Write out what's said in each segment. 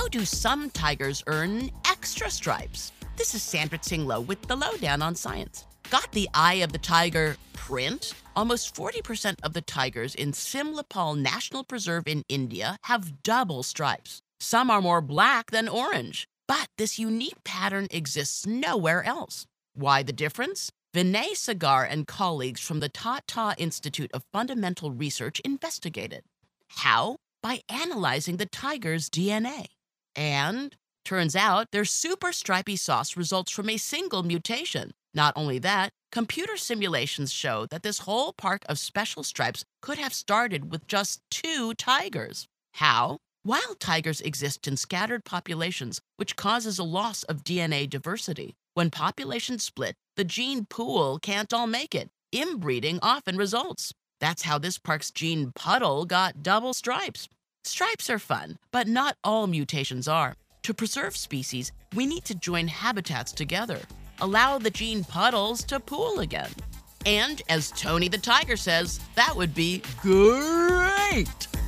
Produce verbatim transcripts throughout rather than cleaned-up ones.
How do some tigers earn extra stripes? This is Sandra Tsinglow with the Lowdown on Science. Got the eye of the tiger print? Almost forty percent of the tigers in Simlipal National Preserve in India have double stripes. Some are more black than orange, but this unique pattern exists nowhere else. Why the difference? Vinay Sagar and colleagues from the Tata Institute of Fundamental Research investigated. How? By analyzing the tiger's D N A. And turns out their super stripy sauce results from a single mutation. Not only that, computer simulations show that this whole park of special stripes could have started with just two tigers. How? Wild tigers exist in scattered populations, which causes a loss of D N A diversity. When populations split, the gene pool can't all make it. Inbreeding often results. That's how this park's gene puddle got double stripes. Stripes are fun, but not all mutations are. To preserve species, we need to join habitats together. Allow the gene puddles to pool again. And as Tony the Tiger says, that would be great!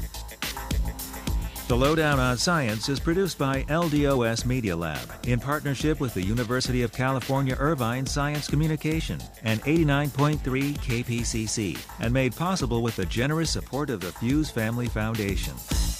The Lowdown on Science is produced by L D O S Media Lab in partnership with the University of California Irvine Science Communication and eighty-nine point three K P C C, and made possible with the generous support of the Fuse Family Foundation.